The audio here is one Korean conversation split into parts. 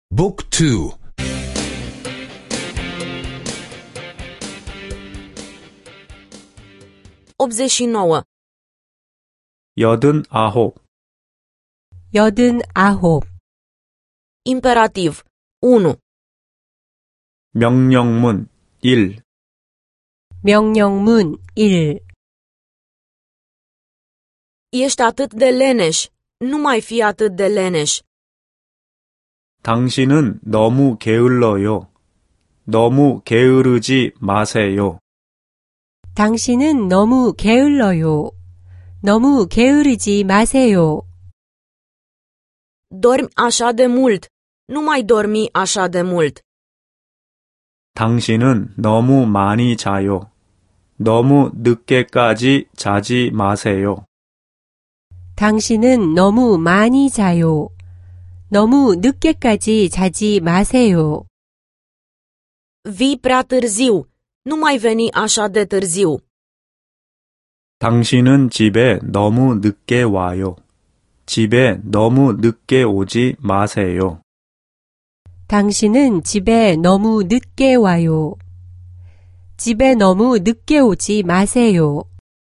Book 2. 89. 89. 89. Imperativ. 1. 명령문 1. 명령문 1. Ești atât de leneș. Nu mai fi atât de leneș. 당신은 너무 게을러요. 너무 게으르지 마세요. 당신은 너무 게을러요. 너무 게으르지 마세요. Dormi așa de mult. Nu mai dormi așa de mult. 당신은 너무 많이 자요. 너무 늦게까지 자지 마세요. 당신은 너무 많이 자요. 너무 늦게까지 자지 마세요. Vii prea târziu. Nu mai veni așa de târziu. 당신은 집에 너무 늦게 와요. 집에 너무 늦게 오지 마세요. 당신은 집에 너무 늦게 와요. 집에 너무 늦게 오지 마세요.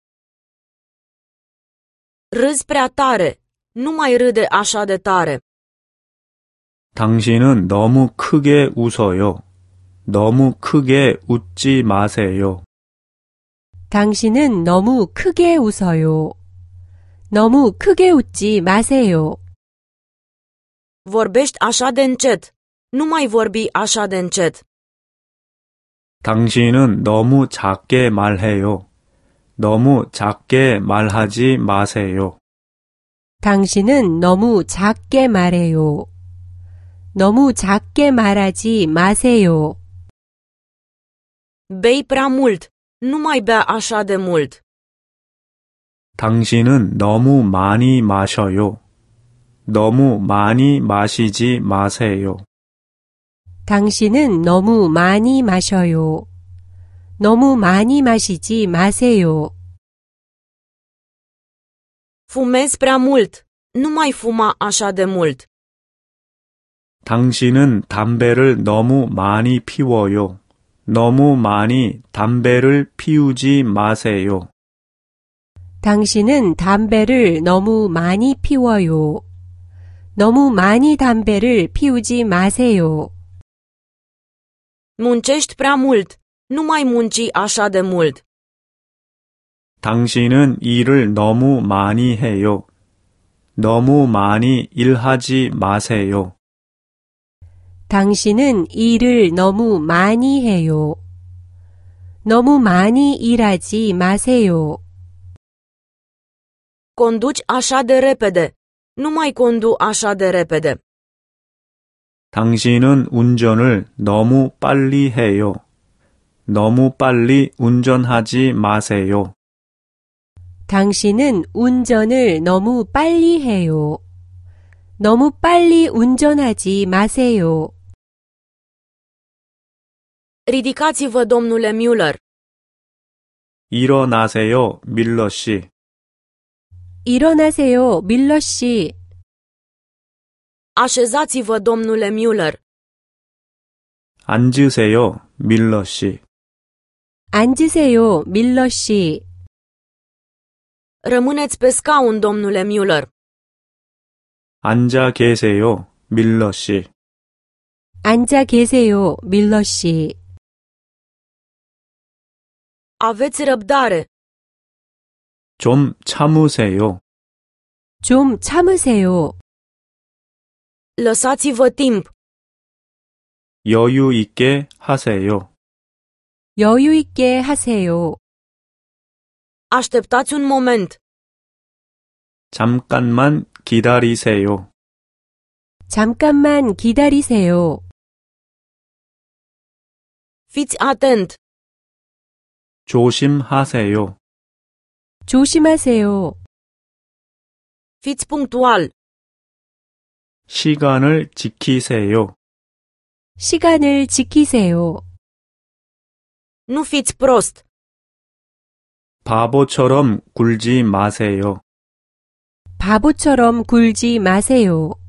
Râzi prea tare. Nu mai râde așa de tare. 당신은 너무 크게 웃어요. 너무 크게 웃지 마세요. 당신은 너무 크게 웃어요. 너무 크게 웃지 마세요. Vorbești așa de încet. Nu mai vorbi așa de încet. 당신은 너무 작게 말해요. 너무 작게 말하지 마세요. 당신은 너무 작게 말해요. 너무 작게 말하지 마세요. Bei prea mult. Nu mai bea așa de mult. 당신은 너무 많이 마셔요. 너무 많이 마시지 마세요. 당신은 너무 많이 마셔요. 너무 많이 마시지 마세요. Fumezi prea mult. Nu mai fuma așa de mult. 당신은 담배를 너무 많이 피워요. 너무 많이 담배를 피우지 마세요. 당신은 담배를 너무 많이 피워요. 너무 많이 담배를 피우지 마세요. Muncești prea mult. Nu mai munci așa de mult. 당신은 일을 너무 많이 해요. 너무 많이 일하지 마세요. 당신은 일을 너무 많이 해요. 너무 많이 일하지 마세요. Conduci așa de repede. Nu mai condu așa de repede. 당신은 운전을 너무 빨리 해요. 너무 빨리 운전하지 마세요. 당신은 운전을 너무 빨리 해요. 너무 빨리 운전하지 마세요. Ridicați-vă, domnule Müller. 일어나세요, 밀러 씨. 일어나세요, 밀러 씨. Așezați-vă, domnule Müller. 앉으세요, 밀러 씨. 앉으세요, 밀러 씨. Rămâneți pe scaun, domnule Müller. 앉아 계세요, 밀러 씨. 앉아 계세요, 밀러 씨. Aveți răbdare. 좀 참으세요. 좀 참으세요. Lăsați-vă timp. 여유 있게 하세요. 여유 있게 하세요. Așteptați un moment. 잠깐만 기다리세요. 잠깐만 기다리세요. Fiți atent. 조심하세요. 조심하세요. Fiți punctual. 시간을 지키세요. 시간을 지키세요. Nu fiți prost. 바보처럼 굴지 마세요. 바보처럼 굴지 마세요.